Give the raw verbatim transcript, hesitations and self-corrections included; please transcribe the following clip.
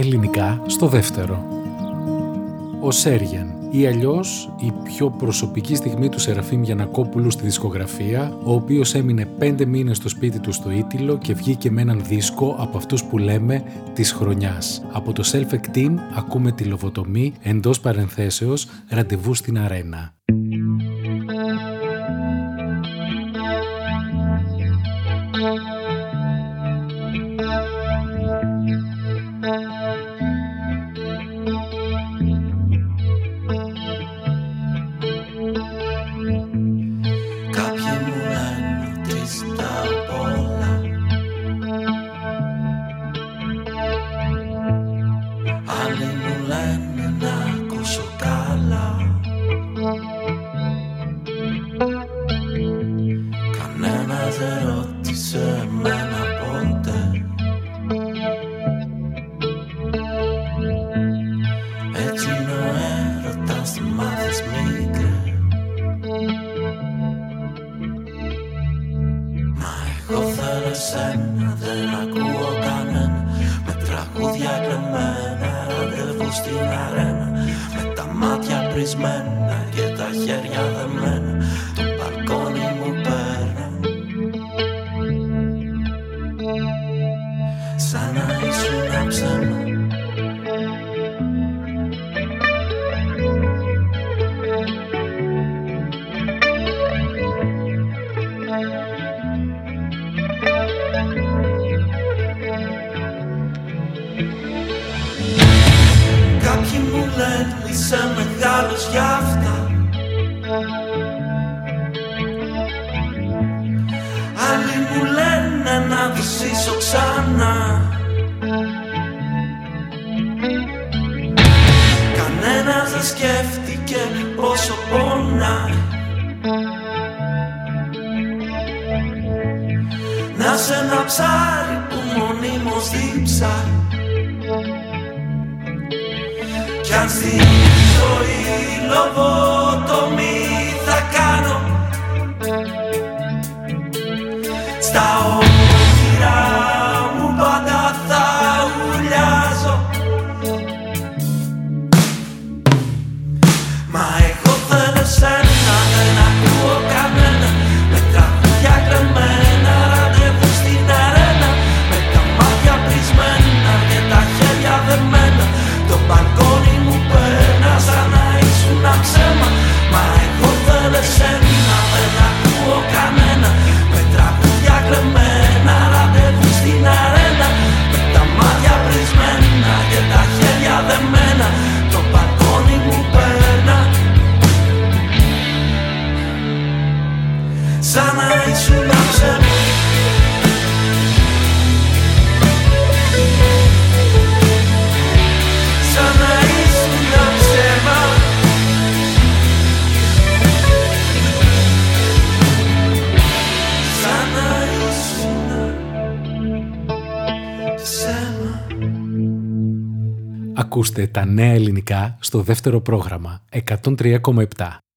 ελληνικά στο δεύτερο. Ο Σέριαν, ή αλλιώς η πιο προσωπική στιγμή του Σεραφείμ Γιαννακόπουλου στη δισκογραφία, ο οποίος έμεινε πέντε μήνες στο σπίτι του στο Ήττιλο και βγήκε με έναν δίσκο από αυτούς που λέμε της χρονιάς. Από το Self-Esteem ακούμε τη Λοβοτομή, εντός παρενθέσεως Ραντεβού στην Αρένα. Ακούστε τα νέα ελληνικά στο δεύτερο πρόγραμμα εκατόν τρία κόμμα επτά.